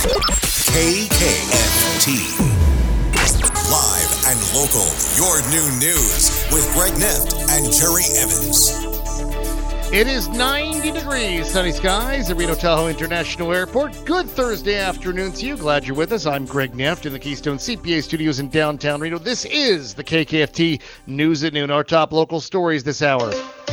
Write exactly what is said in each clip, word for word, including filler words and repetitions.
K K F T. Live and local, your new news with Greg Neft and Jerry Evans. It is ninety degrees, sunny skies at Reno Tahoe International Airport. Good Thursday afternoon to you. Glad you're with us. I'm Greg Neft in the Keystone C P A studios in downtown Reno. This is the K K F T News at Noon, our top local stories this hour.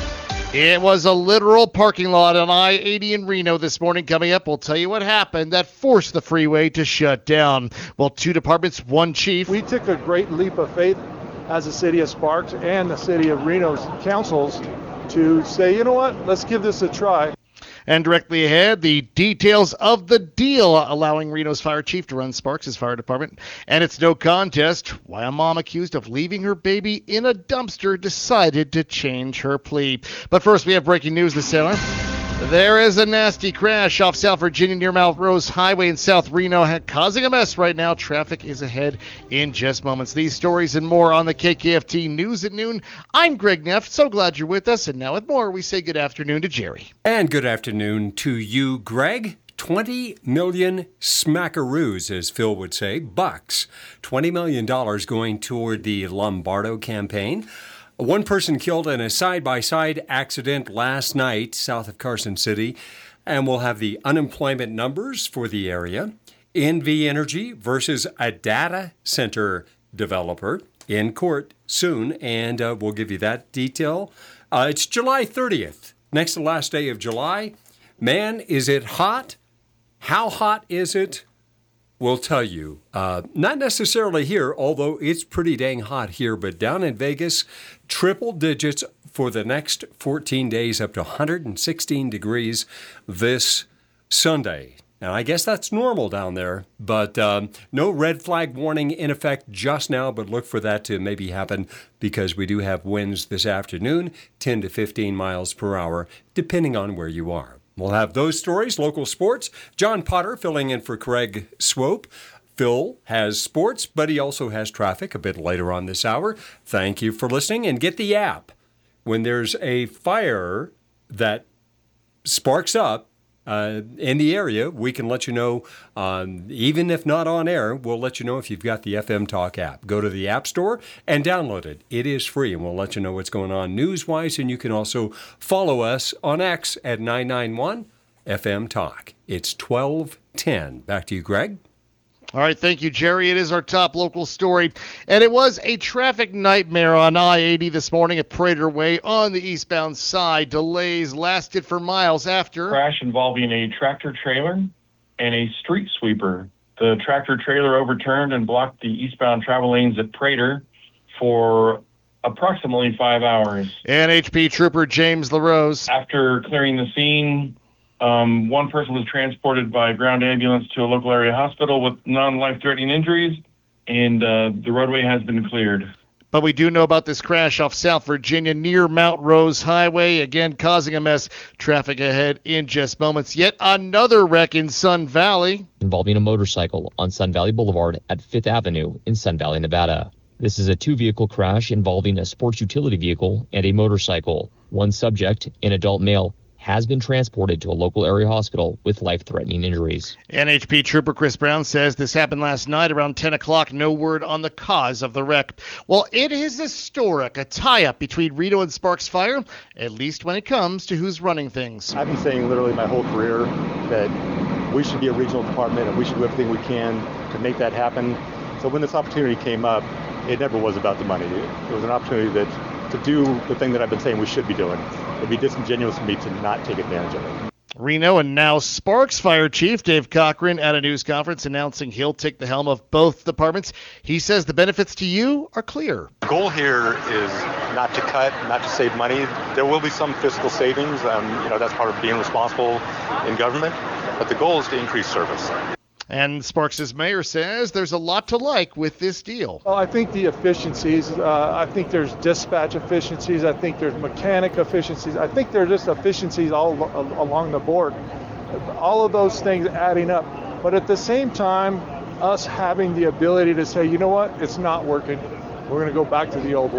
It was a literal parking lot on I eighty in Reno this morning. Coming up, we'll tell you what happened that forced the freeway to shut down. Well, two departments, one chief. We took a great leap of faith as the city of Sparks and the city of Reno's councils to say, you know what, let's give this a try. And directly ahead, the details of the deal allowing Reno's fire chief to run Sparks' fire department. And it's no contest why a mom accused of leaving her baby in a dumpster decided to change her plea. But first, we have breaking news this hour. There is a nasty crash off South Virginia near Mount Rose Highway in South Reno, causing a mess right now. Traffic is ahead in just moments. These stories and more on the K K F T News at Noon. I'm Greg Neff. So glad you're with us. And now with more, we say good afternoon to Jerry. And good afternoon to you, Greg. twenty million smackaroos, as Phil would say, bucks. twenty million dollars going toward the Lombardo campaign. One person killed in a side-by-side accident last night south of Carson City, and we'll have the unemployment numbers for the area. N V Energy versus a data center developer in court soon, and uh, we'll give you that detail. Uh, it's July thirtieth, next to the last day of July. Man, is it hot? How hot is it? We'll tell you. Uh, not necessarily here, although it's pretty dang hot here, but down in Vegas, triple digits for the next fourteen days, up to one hundred sixteen degrees this Sunday. Now, I guess that's normal down there, but um, no red flag warning in effect just now, but look for that to maybe happen because we do have winds this afternoon, ten to fifteen miles per hour, depending on where you are. We'll have those stories, local sports. John Potter filling in for Craig Swope. Phil has sports, but he also has traffic a bit later on this hour. Thank you for listening, and get the app. When there's a fire that sparks up uh, in the area, we can let you know, um, even if not on air, we'll let you know if you've got the F M Talk app. Go to the App Store and download it. It is free, and we'll let you know what's going on news-wise, and you can also follow us on X at nine nine one F M Talk. It's twelve ten. Back to you, Greg. All right, thank you, Jerry. It is our top local story, and it was a traffic nightmare on I eighty this morning at Prater Way on the eastbound side. Delays lasted for miles after crash involving a tractor trailer and a street sweeper. The tractor trailer overturned and blocked the eastbound travel lanes at Prater for approximately five hours. N H P Trooper James LaRose. After clearing the scene, Um, one person was transported by ground ambulance to a local area hospital with non-life-threatening injuries, and uh, the roadway has been cleared. But we do know about this crash off South Virginia near Mount Rose Highway, again causing a mess. Traffic ahead in just moments. Yet another wreck in Sun Valley. Involving a motorcycle on Sun Valley Boulevard at Fifth Avenue in Sun Valley, Nevada. This is a two-vehicle crash involving a sports utility vehicle and a motorcycle. One subject, an adult male, has been transported to a local area hospital with life-threatening injuries. N H P Trooper Chris Brown says this happened last night around ten o'clock. No word on the cause of the wreck. Well, it is historic, a tie-up between Reno and Sparks Fire, at least when it comes to who's running things. I've been saying literally my whole career that we should be a regional department and we should do everything we can to make that happen. So when this opportunity came up, it never was about the money. It was an opportunity that to do the thing that I've been saying we should be doing. It'd be disingenuous for me to not take advantage of it. Reno and now Sparks Fire Chief Dave Cochran at a news conference announcing he'll take the helm of both departments. He says the benefits to you are clear. The goal here is not to cut, not to save money. There will be some fiscal savings. Um, you know, that's part of being responsible in government. But the goal is to increase service. And Sparks' mayor says there's a lot to like with this deal. Well, I think the efficiencies, uh, I think there's dispatch efficiencies, I think there's mechanic efficiencies, I think there's just efficiencies all al- along the board. All of those things adding up. But at the same time, us having the ability to say, you know what, it's not working. We're going to go back to the old way.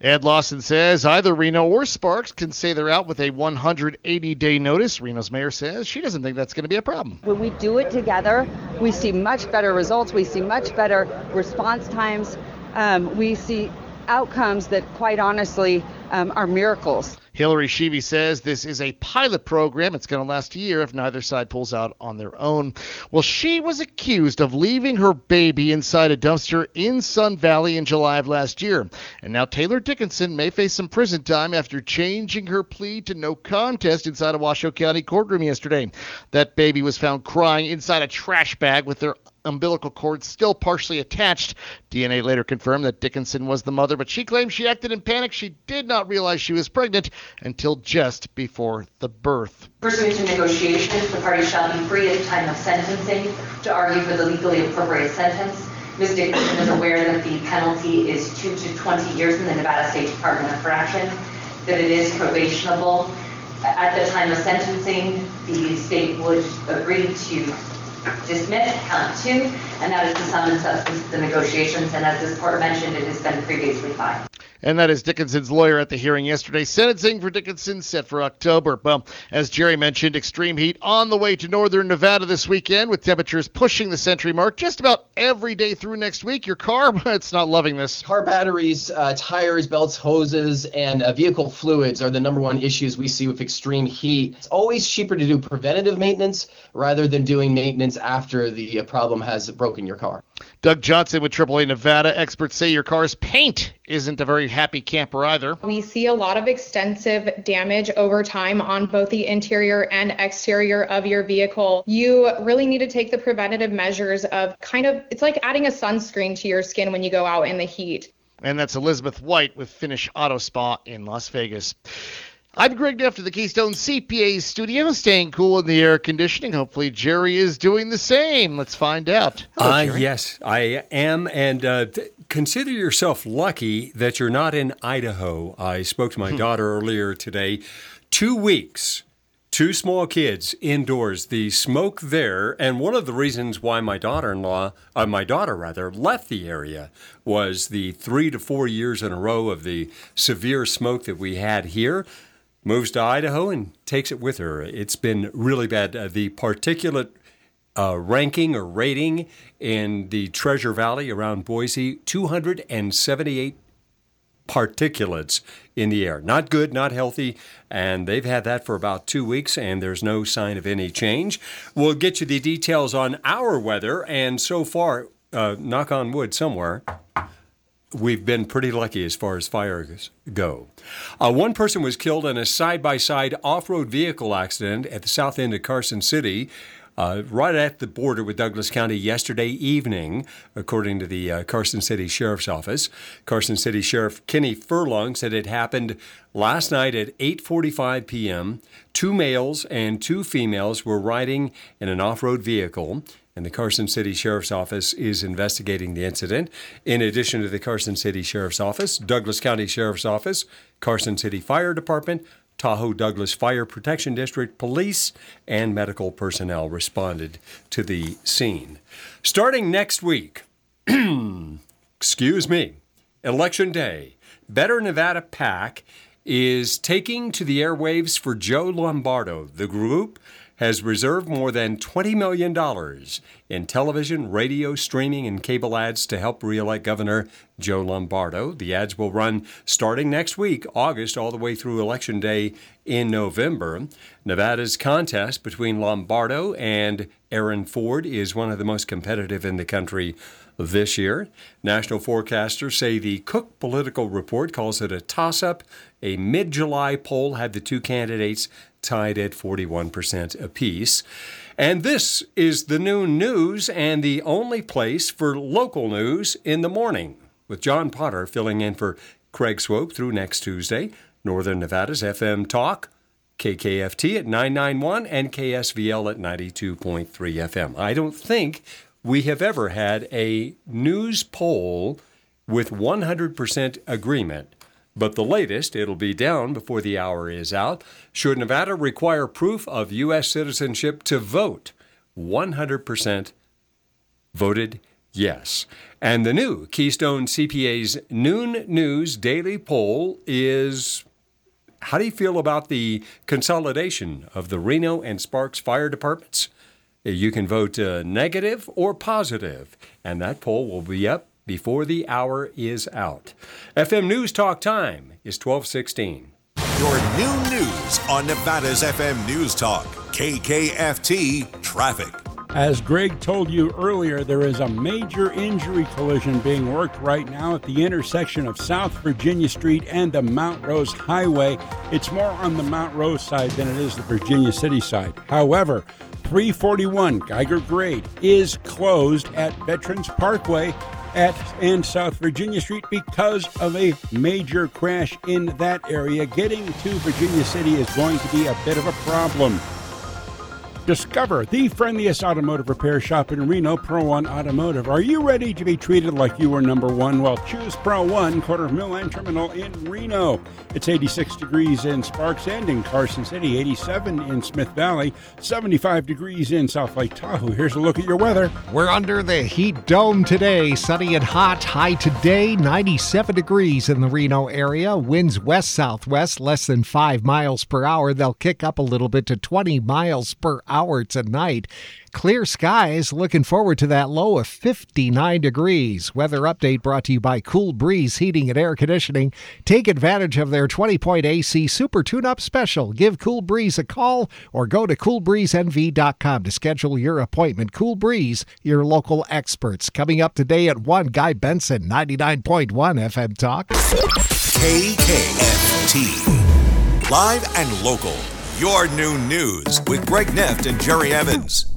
Ed Lawson says either Reno or Sparks can say they're out with a one hundred eighty day notice. Reno's mayor says she doesn't think that's going to be a problem. When we do it together, we see much better results. We see much better response times. Um, we see outcomes that, quite honestly, um, are miracles. Hillary Sheevy says this is a pilot program. It's going to last a year if neither side pulls out on their own. Well, she was accused of leaving her baby inside a dumpster in Sun Valley in July of last year. And now Taylor Dickinson may face some prison time after changing her plea to no contest inside a Washoe County courtroom yesterday. That baby was found crying inside a trash bag with their umbilical cord still partially attached. D N A later confirmed that Dickinson was the mother, but she claims she acted in panic. She did not realize she was pregnant until just before the birth. Pursuant to negotiations, the parties shall be free at the time of sentencing to argue for the legally appropriate sentence. Miz Dickinson is aware that the penalty is two to twenty years in the Nevada State Department of Corrections, that it is probationable. At the time of sentencing, the state would agree to dismiss count two, and that is the sum and substance of the negotiations. And as this court mentioned, it has been previously filed. And that is Dickinson's lawyer at the hearing yesterday. Sentencing for Dickinson set for October. Well, as Jerry mentioned, extreme heat on the way to northern Nevada this weekend with temperatures pushing the century mark just about every day through next week. Your car, it's not loving this. Car batteries, uh, tires, belts, hoses, and uh, vehicle fluids are the number one issues we see with extreme heat. It's always cheaper to do preventative maintenance rather than doing maintenance after the uh, problem has broken your car. Doug Johnson with triple A Nevada. Experts say your car's paint isn't a very happy camper either. We see a lot of extensive damage over time on both the interior and exterior of your vehicle. You really need to take the preventative measures of kind of, it's like adding a sunscreen to your skin when you go out in the heat. And that's Elizabeth White with Finish Auto Spa in Las Vegas. I'm Greg Neff of the Keystone C P A studio, staying cool in the air conditioning. Hopefully Jerry is doing the same. Let's find out. Hello, uh, Jerry. Yes, I am. And uh, th- consider yourself lucky that you're not in Idaho. I spoke to my daughter earlier today. Two weeks, two small kids indoors. The smoke there, and one of the reasons why my daughter-in-law, uh, my daughter rather, left the area was the three to four years in a row of the severe smoke that we had here. Moves to Idaho and takes it with her. It's been really bad. Uh, the particulate uh, ranking or rating in the Treasure Valley around Boise, two hundred seventy-eight particulates in the air. Not good, not healthy, and they've had that for about two weeks, and there's no sign of any change. We'll get you the details on our weather, and so far, uh, knock on wood somewhere, we've been pretty lucky as far as fires go. Uh, one person was killed in a side-by-side off-road vehicle accident at the south end of Carson City, uh, right at the border with Douglas County yesterday evening, according to the uh, Carson City Sheriff's Office. Carson City Sheriff Kenny Furlong said it happened last night at eight forty-five p.m. Two males and two females were riding in an off-road vehicle, and the Carson City Sheriff's Office is investigating the incident. In addition to the Carson City Sheriff's Office, Douglas County Sheriff's Office, Carson City Fire Department, Tahoe Douglas Fire Protection District Police, and medical personnel responded to the scene. Starting next week, excuse me, Election Day, Better Nevada PAC is taking to the airwaves for Joe Lombardo. The group has reserved more than twenty million dollars in television, radio, streaming, and cable ads to help re-elect Governor Joe Lombardo. The ads will run starting next week, August, all the way through Election Day in November. Nevada's contest between Lombardo and Aaron Ford is one of the most competitive in the country this year. National forecasters say the Cook Political Report calls it a toss-up. A mid-July poll had the two candidates tied at forty-one percent apiece. And this is the noon news and the only place for local news in the morning, with John Potter filling in for Craig Swope through next Tuesday. Northern Nevada's F M Talk, K K F T at nine ninety-one and K S V L at ninety-two point three F M. I don't think we have ever had a news poll with one hundred percent agreement. But the latest, it'll be down before the hour is out. Should Nevada require proof of U S citizenship to vote? one hundred percent voted Yes. And the new Keystone C P A's Noon News Daily Poll is, how do you feel about the consolidation of the Reno and Sparks fire departments? You can vote uh, negative or positive, and that poll will be up before the hour is out. F M News Talk time is twelve sixteen. Your new news on Nevada's F M News Talk, K K F T Traffic. As Greg told you earlier, there is a major injury collision being worked right now at the intersection of South Virginia Street and the Mount Rose Highway. It's more on the Mount Rose side than it is the Virginia City side. However, three forty-one Geiger Grade is closed at Veterans Parkway at and South Virginia Street because of a major crash in that area. Getting to Virginia City is going to be a bit of a problem. Discover the friendliest automotive repair shop in Reno, Pro One Automotive. Are you ready to be treated like you were number one? Well, choose Pro One, quarter of Mill and Terminal in Reno. It's eighty-six degrees in Sparks and in Carson City, eighty-seven in Smith Valley, seventy-five degrees in South Lake Tahoe. Here's a look at your weather. We're under the heat dome today. Sunny and hot. High today, ninety-seven degrees in the Reno area. Winds west-southwest, less than five miles per hour. They'll kick up a little bit to twenty miles per hour. hour tonight. Clear skies. Looking forward to that low of fifty-nine degrees. Weather update brought to you by Cool Breeze Heating and Air Conditioning. Take advantage of their twenty-point A C Super Tune-Up Special. Give Cool Breeze a call or go to cool breeze n v dot com to schedule your appointment. Cool Breeze, your local experts. Coming up today at one, Guy Benson, ninety-nine point one F M Talk. K K F T. Live and local. Your new news with Greg Neft and Jerry Evans.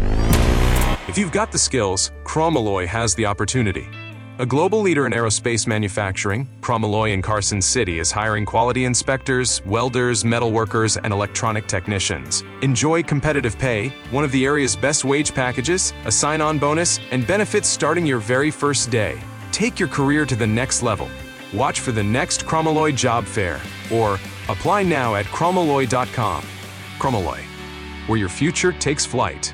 If you've got the skills, Chromalloy has the opportunity. A global leader in aerospace manufacturing, Chromalloy in Carson City is hiring quality inspectors, welders, metal workers, and electronic technicians. Enjoy competitive pay, one of the area's best wage packages, a sign-on bonus, and benefits starting your very first day. Take your career to the next level. Watch for the next Chromalloy job fair or apply now at chromalloy dot com. Chromalloy, where your future takes flight.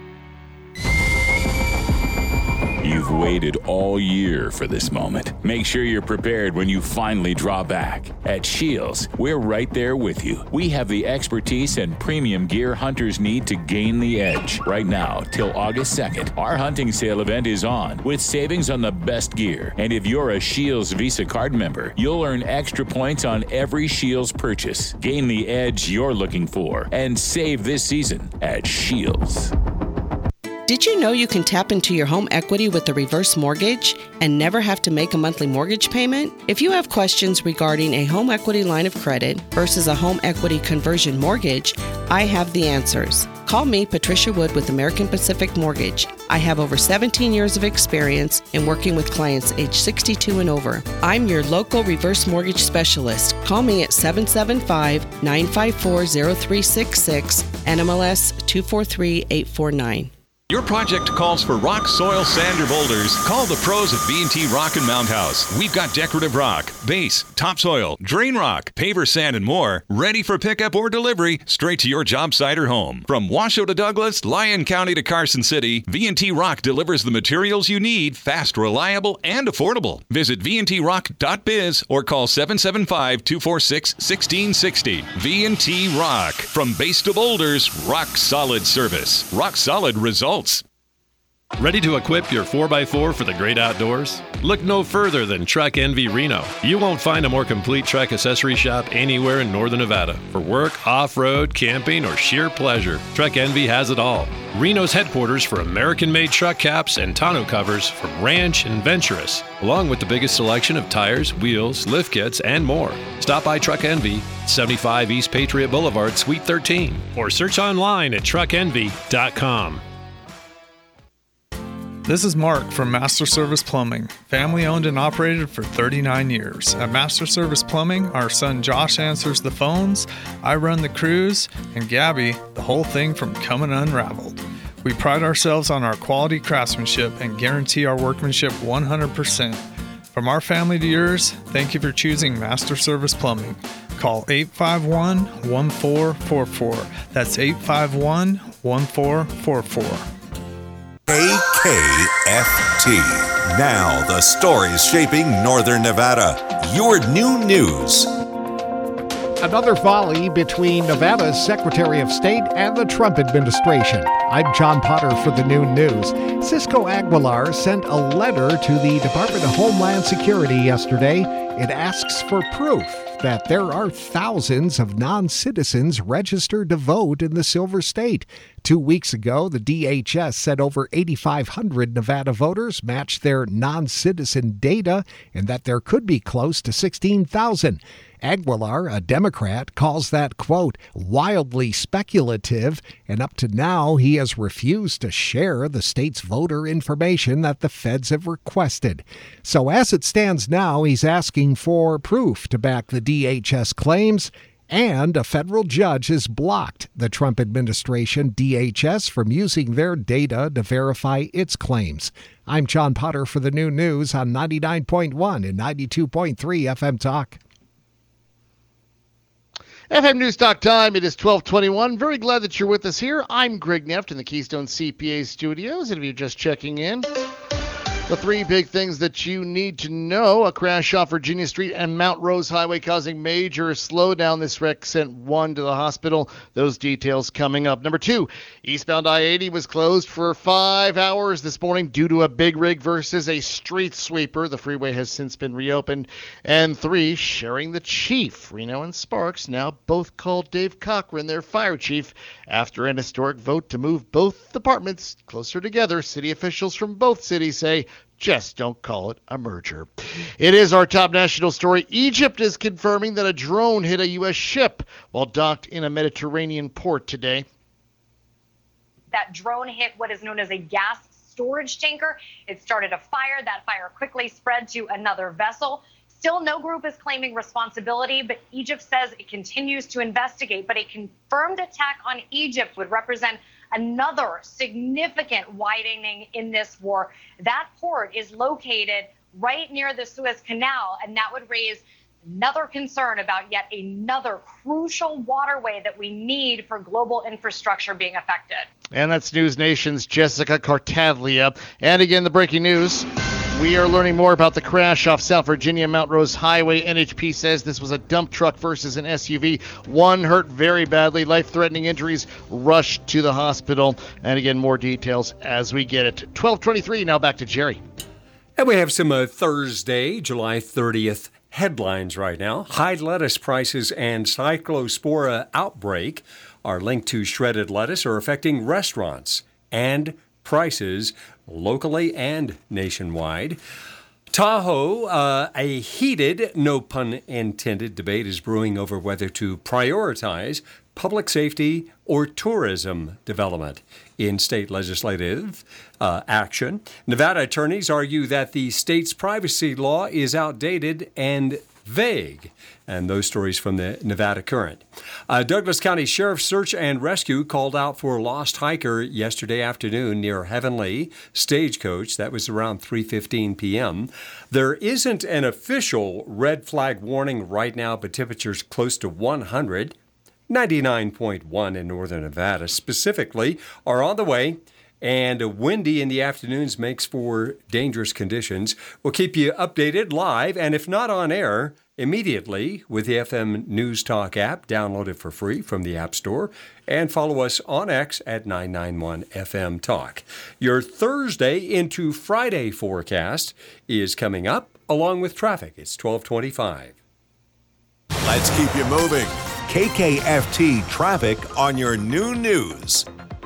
You've waited all year for this moment. Make sure you're prepared when you finally draw back. At Shields, we're right there with you. We have the expertise and premium gear hunters need to gain the edge. Right now, till August second, our hunting sale event is on with savings on the best gear. And if you're a Shields Visa card member, you'll earn extra points on every Shields purchase. Gain the edge you're looking for and save this season at Shields. Did you know you can tap into your home equity with a reverse mortgage and never have to make a monthly mortgage payment? If you have questions regarding a home equity line of credit versus a home equity conversion mortgage, I have the answers. Call me, Patricia Wood, with American Pacific Mortgage. I have over seventeen years of experience in working with clients age sixty-two and over. I'm your local reverse mortgage specialist. Call me at seven seven five, nine five four, zero three six six, N M L S two four three, eight four nine. Your project calls for rock, soil, sand, or boulders? Call the pros at V and T Rock and Mound House. We've got decorative rock, base, topsoil, drain rock, paver sand, and more ready for pickup or delivery straight to your job site or home. From Washoe to Douglas, Lyon County to Carson City, V and T Rock delivers the materials you need, fast, reliable, and affordable. Visit v n t rock dot biz or call seven seven five, two four six, one six six zero. V and T Rock. From base to boulders, rock solid service. Rock solid results. Ready to equip your four by four for the great outdoors? Look no further than Truck Envy Reno. You won't find a more complete truck accessory shop anywhere in Northern Nevada. For work, off-road, camping, or sheer pleasure, Truck Envy has it all. Reno's headquarters for American-made truck caps and tonneau covers from Ranch and Venturous, along with the biggest selection of tires, wheels, lift kits, and more. Stop by Truck Envy, seventy-five East Patriot Boulevard, Suite thirteen, or search online at truck envy dot com. This is Mark from Master Service Plumbing, family owned and operated for thirty-nine years. At Master Service Plumbing, our son Josh answers the phones, I run the crews, and Gabby, the whole thing from coming unraveled. We pride ourselves on our quality craftsmanship and guarantee our workmanship one hundred percent. From our family to yours, thank you for choosing Master Service Plumbing. Call eight five one, one four four four. That's eight five one, one four four four. K K F T. Now the stories shaping Northern Nevada. Your new news. Another volley between Nevada's Secretary of State and the Trump administration. I'm John Potter for the Noon News. Cisco Aguilar sent a letter to the Department of Homeland Security yesterday. It asks for proof that there are thousands of non-citizens registered to vote in the Silver State. Two weeks ago, the D H S said over eighty-five hundred Nevada voters matched their non-citizen data and that there could be close to sixteen thousand. Aguilar, a Democrat, calls that, quote, wildly speculative, and up to now he has refused to share the state's voter information that the feds have requested. So as it stands now, he's asking for proof to back the D H S claims, and a federal judge has blocked the Trump administration D H S from using their data to verify its claims. I'm John Potter for the Noon News on ninety-nine point one and ninety-two point three F M Talk. F M News Talk time. It is twelve twenty-one. Very glad that you're with us here. I'm Greg Neft in the Keystone C P A studios. And if you're just checking in, the three big things that you need to know: a crash off Virginia Street and Mount Rose Highway causing major slowdown. This wreck sent one to the hospital. Those details coming up. Number two, eastbound I eighty was closed for five hours this morning due to a big rig versus a street sweeper. The freeway has since been reopened. And three, sharing the chief. Reno and Sparks now both called Dave Cochran their fire chief after an historic vote to move both departments closer together. City officials from both cities say, just don't call it a merger. It is our top national story. Egypt is confirming that a drone hit a U S ship while docked in a Mediterranean port today. That drone hit what is known as a gas storage tanker. It started a fire. That fire quickly spread to another vessel. Still, no group is claiming responsibility, but Egypt says it continues to investigate. But a confirmed attack on Egypt would represent another significant widening in this war. That port is located right near the Suez Canal, and that would raise another concern about yet another crucial waterway that we need for global infrastructure being affected. And that's News Nation's Jessica Cartaglia. And again, the breaking news. We are learning more about the crash off South Virginia Mount Rose Highway. N H P says this was a dump truck versus an S U V. One hurt very badly. Life-threatening injuries, rushed to the hospital. And again, more details as we get it. twelve twenty-three, now back to Jerry. And we have some uh, Thursday, July thirtieth headlines right now. High lettuce prices and cyclospora outbreak are linked to shredded lettuce are affecting restaurants and prices locally and nationwide. Tahoe, uh, a heated, no pun intended, debate is brewing over whether to prioritize public safety or tourism development in state legislative uh, action. Nevada attorneys argue that the state's privacy law is outdated and vague. And those stories from the Nevada Current. Uh, Douglas County Sheriff's Search and Rescue called out for a lost hiker yesterday afternoon near Heavenly Stagecoach. That was around three fifteen p.m. There isn't an official red flag warning right now, but temperatures close to one hundred. ninety-nine point one in northern Nevada specifically are on the way. And windy in the afternoons makes for dangerous conditions. We'll keep you updated live, and if not on air, immediately with the F M News Talk app. Download it for free from the App Store. And follow us on X at nine nine one F M Talk. Your Thursday into Friday forecast is coming up, along with traffic. It's twelve twenty-five. Let's keep you moving. K K F T traffic on your new news.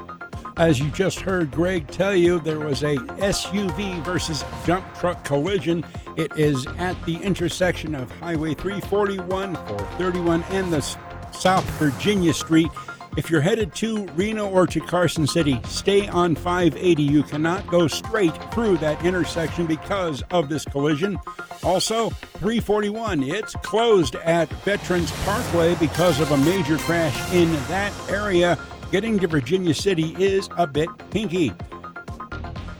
As you just heard Greg tell you, there was a S U V versus dump truck collision. It is at the intersection of Highway three forty-one, four thirty-one, and the South Virginia Street. If you're headed to Reno or to Carson City, stay on five eighty. You cannot go straight through that intersection because of this collision. Also, three forty-one, it's closed at Veterans Parkway because of a major crash in that area. Getting to Virginia City is a bit hinky.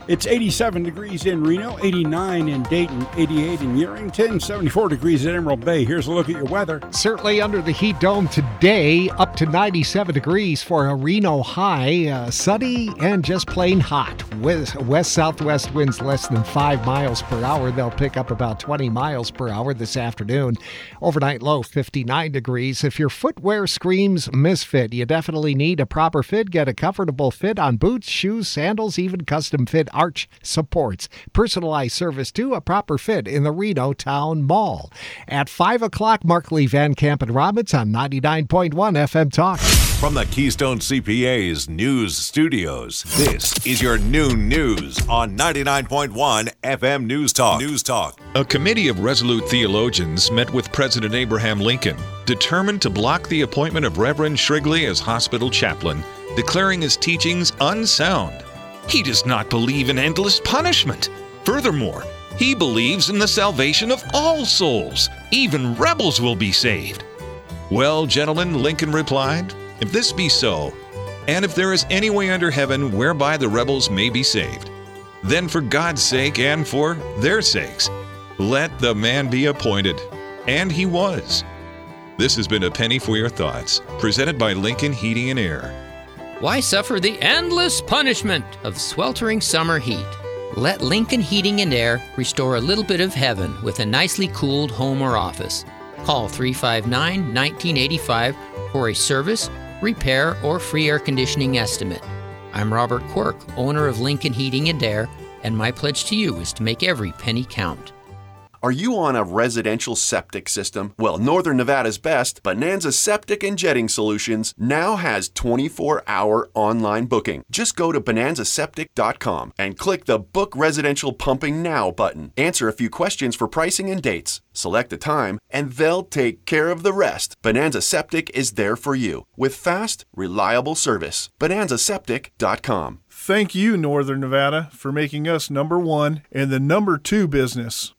It's eighty-seven degrees in Reno, eighty-nine in Dayton, eighty-eight in Yerington, seventy-four degrees at Emerald Bay. Here's a look at your weather. Certainly under the heat dome today, up to ninety-seven degrees for a Reno high. Uh, sunny and just plain hot. West, west-southwest winds less than five miles per hour. They'll pick up about twenty miles per hour this afternoon. Overnight low, fifty-nine degrees. If your footwear screams misfit, you definitely need a proper fit. Get a comfortable fit on boots, shoes, sandals, even custom fit arch supports. Personalized service to a proper fit in the Reno Town Mall. At five o'clock, Mark Lee Van Camp and Robbins on ninety-nine point one F M Talk. From the Keystone C P A's News Studios, this is your noon news on ninety-nine point one F M News Talk. News Talk. A committee of resolute theologians met with President Abraham Lincoln, determined to block the appointment of Reverend Shrigley as hospital chaplain, declaring his teachings unsound. He does not believe in endless punishment. Furthermore, he believes in the salvation of all souls. Even rebels will be saved. Well, gentlemen, Lincoln replied, if this be so, and if there is any way under heaven whereby the rebels may be saved, then for God's sake and for their sakes, let the man be appointed. And he was. This has been A Penny for Your Thoughts, presented by Lincoln Heating and Air. Why suffer the endless punishment of sweltering summer heat? Let Lincoln Heating and Air restore a little bit of heaven with a nicely cooled home or office. Call three five nine, one nine eight five for a service, repair, or free air conditioning estimate. I'm Robert Quirk, owner of Lincoln Heating and Air, and my pledge to you is to make every penny count. Are you on a residential septic system? Well, Northern Nevada's best, Bonanza Septic and Jetting Solutions, now has twenty-four hour online booking. Just go to bonanza septic dot com and click the Book Residential Pumping Now button. Answer a few questions for pricing and dates. Select a time, and they'll take care of the rest. Bonanza Septic is there for you with fast, reliable service. bonanza septic dot com. Thank you, Northern Nevada, for making us number one in the number two business.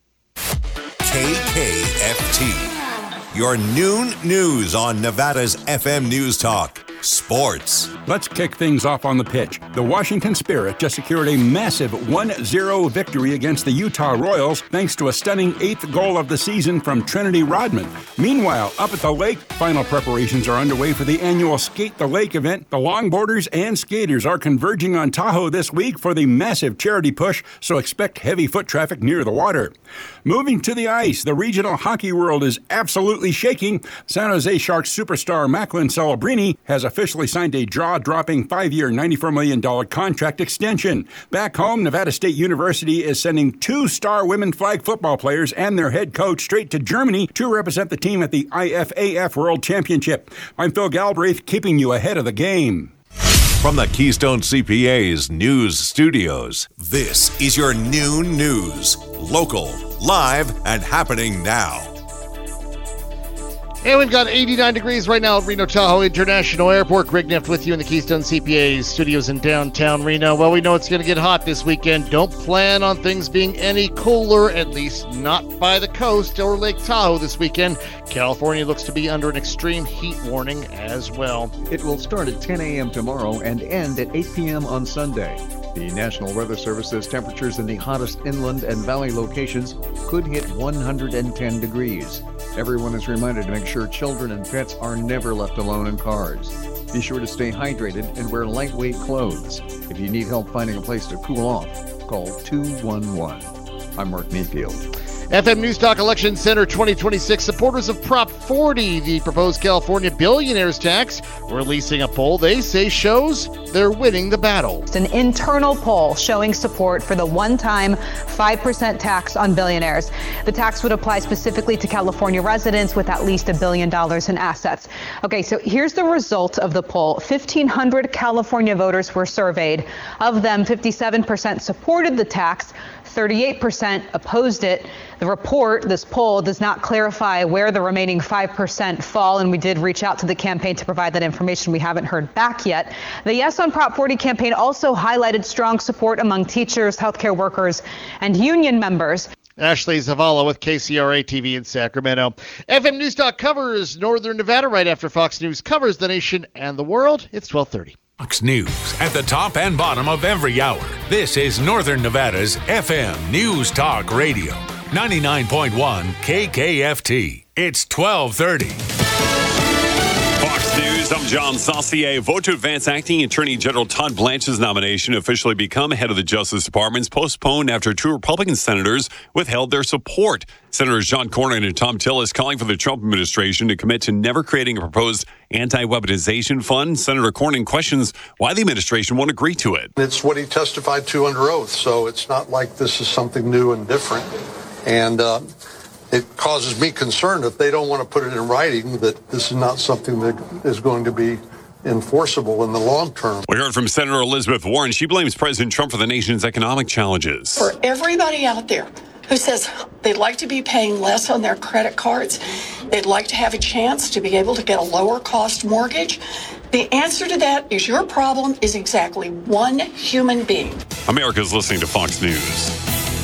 K K F T, your noon news on Nevada's F M News Talk. Sports. Let's kick things off on the pitch. The Washington Spirit just secured a massive one zero victory against the Utah Royals thanks to a stunning eighth goal of the season from Trinity Rodman. Meanwhile, up at the lake, final preparations are underway for the annual Skate the Lake event. The longboarders and skaters are converging on Tahoe this week for the massive charity push, so expect heavy foot traffic near the water. Moving to the ice, the regional hockey world is absolutely shaking. San Jose Sharks superstar Macklin Celebrini has officially signed a jaw-dropping five-year, ninety-four million dollars contract extension. Back home, Nevada State University is sending two star women flag football players and their head coach straight to Germany to represent the team at the I F A F World Championship. I'm Phil Galbraith, keeping you ahead of the game. From the Keystone C P A's News Studios, this is your noon news. Local, live, and happening now. And we've got eighty-nine degrees right now at Reno Tahoe International Airport. Greg Neff with you in the Keystone C P A studios in downtown Reno. Well, we know it's going to get hot this weekend. Don't plan on things being any cooler, at least not by the coast or Lake Tahoe this weekend. California looks to be under an extreme heat warning as well. It will start at ten a.m. tomorrow and end at eight p.m. on Sunday. The National Weather Service says temperatures in the hottest inland and valley locations could hit one hundred ten degrees. Everyone is reminded to make sure children and pets are never left alone in cars. Be sure to stay hydrated and wear lightweight clothes. If you need help finding a place to cool off, call two one one. I'm Mark Mayfield. F M News Talk Election Center twenty twenty-six supporters of Prop forty, the proposed California billionaires tax, releasing a poll they say shows they're winning the battle. It's an internal poll showing support for the one-time five percent tax on billionaires. The tax would apply specifically to California residents with at least a billion dollars in assets. Okay, so here's the result of the poll. fifteen hundred California voters were surveyed. Of them, fifty-seven percent supported the tax, thirty-eight percent opposed it. The report, this poll, does not clarify where the remaining five percent fall, and we did reach out to the campaign to provide that information. We haven't heard back yet. The Yes on Prop forty campaign also highlighted strong support among teachers, healthcare workers, and union members. Ashley Zavala with K C R A T V in Sacramento. F M News Talk covers Northern Nevada right after Fox News covers the nation and the world. It's twelve thirty. Fox News at the top and bottom of every hour. This is Northern Nevada's F M News Talk Radio, ninety-nine point one K K F T. It's twelve thirty. Fox News, I'm John Saucier. Vote to advance acting Attorney General Todd Blanche's nomination to officially become head of the Justice Department postponed after two Republican senators withheld their support. Senators John Cornyn and Tom Tillis calling for the Trump administration to commit to never creating a proposed anti-weaponization fund. Senator Cornyn questions why the administration won't agree to it. It's what he testified to under oath, so it's not like this is something new and different. And uh, it causes me concern if they don't want to put it in writing that this is not something that is going to be enforceable in the long term. We heard from Senator Elizabeth Warren. She blames President Trump for the nation's economic challenges. For everybody out there who says they'd like to be paying less on their credit cards, they'd like to have a chance to be able to get a lower cost mortgage, the answer to that is your problem is exactly one human being. America's listening to Fox News.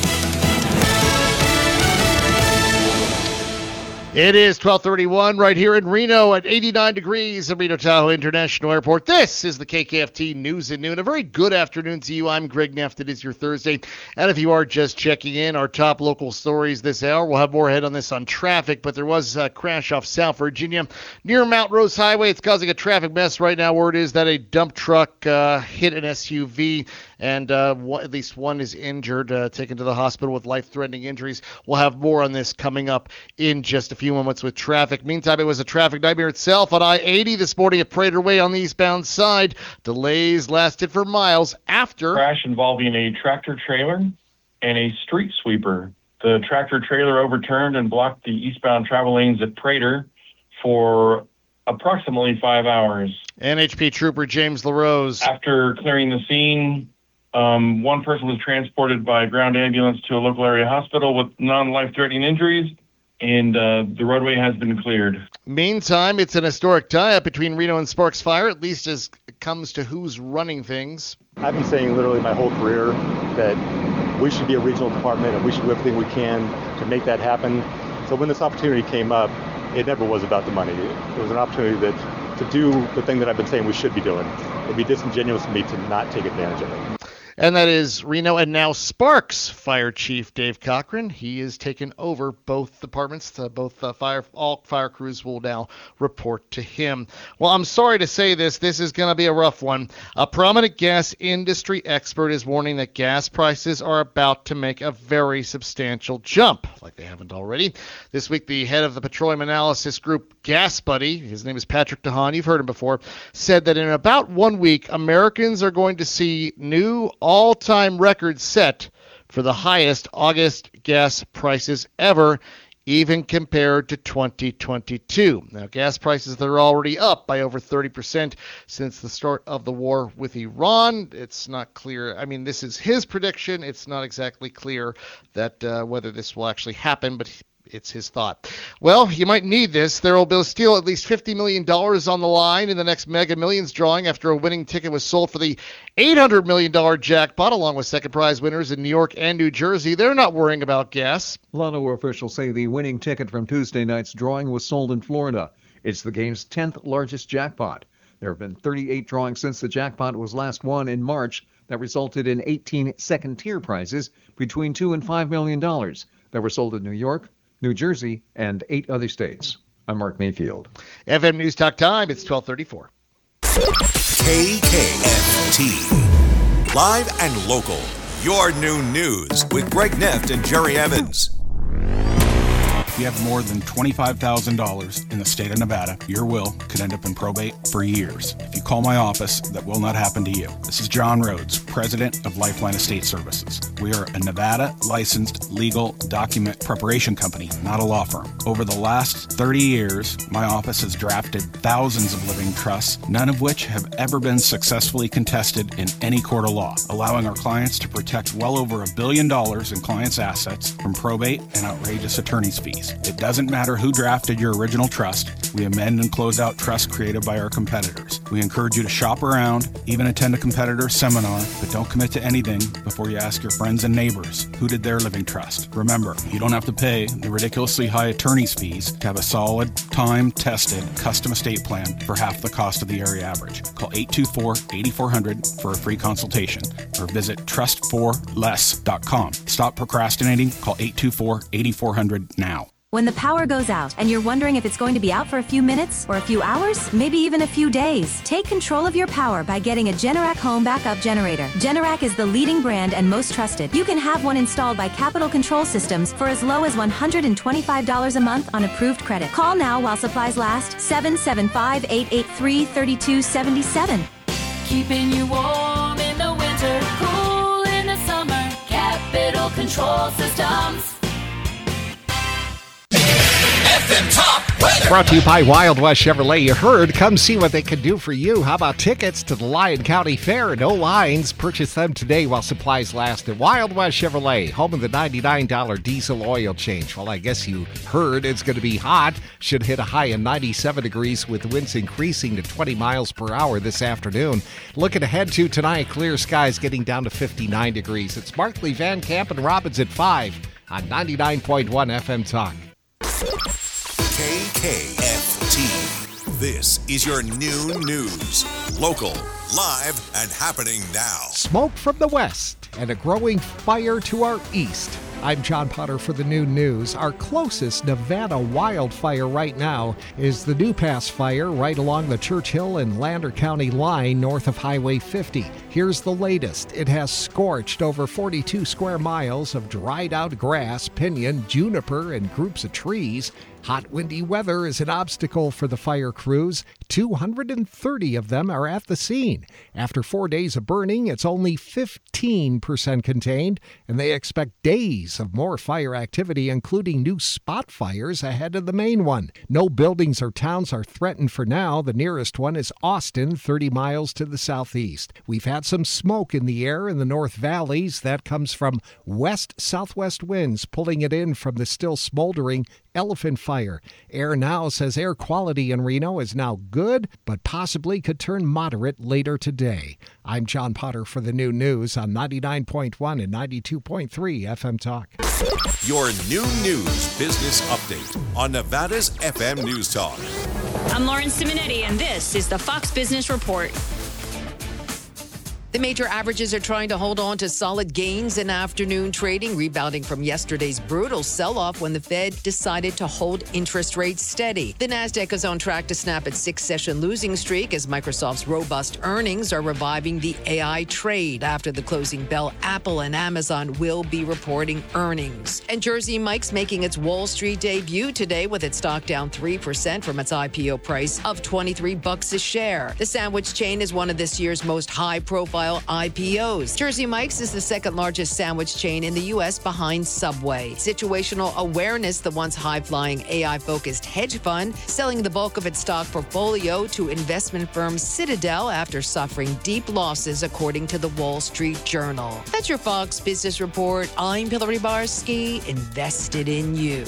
It is twelve thirty-one right here in Reno at eighty-nine degrees at Reno Tahoe International Airport. This is the K K F T News at Noon. A very good afternoon to you. I'm Greg Neff. It is your Thursday. And if you are just checking in, our top local stories this hour, we'll have more ahead on this on traffic, but there was a crash off South Virginia near Mount Rose Highway. It's causing a traffic mess right now. Word is that a dump truck uh, hit an S U V, and uh, one, at least one is injured, uh, taken to the hospital with life-threatening injuries. We'll have more on this coming up in just a few moments with traffic. Meantime, it was a traffic nightmare itself on I eighty this morning at Prater Way on the eastbound side. Delays lasted for miles after crash involving a tractor trailer and a street sweeper. The tractor trailer overturned and blocked the eastbound travel lanes at Prater for approximately five hours. N H P Trooper James LaRose. After clearing the scene, um, one person was transported by ground ambulance to a local area hospital with non-life-threatening injuries, and uh, the roadway has been cleared. Meantime, it's an historic tie-up between Reno and Sparks Fire, at least as it comes to who's running things. I've been saying literally my whole career that we should be a regional department and we should do everything we can to make that happen. So when this opportunity came up, it never was about the money. It was an opportunity that to do the thing that I've been saying we should be doing. It'd be disingenuous of me to not take advantage of it. And that is Reno and now Sparks Fire Chief Dave Cochran. He has taken over both departments. Uh, both uh, fire, all fire crews will now report to him. Well, I'm sorry to say this. This is going to be a rough one. A prominent gas industry expert is warning that gas prices are about to make a very substantial jump, like they haven't already. This week, the head of the petroleum analysis group Gas Buddy, his name is Patrick DeHaan, you've heard him before, said that in about one week, Americans are going to see new all-time record set for the highest August gas prices ever, even compared to twenty twenty-two. Now, gas prices that are already up by over thirty percent since the start of the war with Iran. It's not clear. I mean, this is his prediction. It's not exactly clear that uh, whether this will actually happen, but it's his thought. Well, you might need this. There will be still at least fifty million dollars on the line in the next Mega Millions drawing after a winning ticket was sold for the eight hundred million dollars jackpot, along with second prize winners in New York and New Jersey. They're not worrying about gas. Lotto officials say the winning ticket from Tuesday night's drawing was sold in Florida. It's the game's tenth largest jackpot. There have been thirty-eight drawings since the jackpot was last won in March that resulted in eighteen second-tier prizes between two and five million dollars that were sold in New York, New Jersey, and eight other states. I'm Mark Mayfield. F M News Talk Time, it's twelve thirty-four. K K F T. Live and local. Your new news with Greg Neft and Jerry Evans. If you have more than twenty-five thousand dollars in the state of Nevada, your will could end up in probate for years. If you call my office, that will not happen to you. This is John Rhodes, president of Lifeline Estate Services. We are a Nevada licensed legal document preparation company, not a law firm. Over the last thirty years, my office has drafted thousands of living trusts, none of which have ever been successfully contested in any court of law, allowing our clients to protect well over a billion dollars in clients' assets from probate and outrageous attorney's fees. fees. It doesn't matter who drafted your original trust. We amend and close out trusts created by our competitors. We encourage you to shop around, even attend a competitor seminar, but don't commit to anything before you ask your friends and neighbors who did their living trust. Remember, you don't have to pay the ridiculously high attorney's fees to have a solid, time-tested, custom estate plan for half the cost of the area average. Call eight two four, eight four zero zero for a free consultation or visit trust for less dot com. Stop procrastinating. Call eight two four, eight four zero zero now. When the power goes out and you're wondering if it's going to be out for a few minutes or a few hours, maybe even a few days, take control of your power by getting a Generac home backup generator. Generac is the leading brand and most trusted. You can have one installed by Capital Control Systems for as low as one hundred twenty-five dollars a month on approved credit. Call now while supplies last. seven seven five, eight eight three, three two seven seven. Keeping you warm in the winter, cool in the summer. Capital Control Systems. F M Top Weather. Brought to you by Wild West Chevrolet. You heard. Come see what they can do for you. How about tickets to the Lyon County Fair? No lines. Purchase them today while supplies last at Wild West Chevrolet, home of the ninety-nine dollars diesel oil change. Well, I guess you heard it's going to be hot. Should hit a high of ninety-seven degrees with winds increasing to twenty miles per hour this afternoon. Looking ahead to tonight, clear skies getting down to fifty-nine degrees. It's Markley, Van Camp, and Robbins at five on ninety-nine point one F M Talk. K K F T. This is your noon news. Local, live, and happening now. Smoke from the west and a growing fire to our east. I'm John Potter for the noon news. Our closest Nevada wildfire right now is the New Pass fire right along the Churchill and Lander County line north of Highway fifty. Here's the latest. It has scorched over forty-two square miles of dried out grass, pinyon, juniper, and groups of trees. Hot, windy weather is an obstacle for the fire crews. two hundred thirty of them are at the scene. After four days of burning, it's only fifteen percent contained, and they expect days of more fire activity, including new spot fires ahead of the main one. No buildings or towns are threatened for now. The nearest one is Austin, thirty miles to the southeast. We've had some smoke in the air in the North Valleys. That comes from west-southwest winds, pulling it in from the still smoldering Elephant Fire. Air Now says air quality in Reno is now good, but possibly could turn moderate later today. I'm John Potter for the New News on ninety-nine point one and ninety-two point three F M Talk. Your new news business update on Nevada's F M News Talk. I'm Lauren Simonetti, and this is the Fox Business Report. The major averages are trying to hold on to solid gains in afternoon trading, rebounding from yesterday's brutal sell-off when the Fed decided to hold interest rates steady. The Nasdaq is on track to snap its six-session losing streak as Microsoft's robust earnings are reviving the A I trade. After the closing bell, Apple and Amazon will be reporting earnings. And Jersey Mike's making its Wall Street debut today with its stock down three percent from its I P O price of twenty-three bucks a share. The sandwich chain is one of this year's most high-profile I P Os. Jersey Mike's is the second largest sandwich chain in the U S behind Subway. Situational Awareness, the once high-flying A I-focused hedge fund, selling the bulk of its stock portfolio to investment firm Citadel after suffering deep losses, according to the Wall Street Journal. That's your Fox Business Report. I'm Hillary Barsky, invested in you.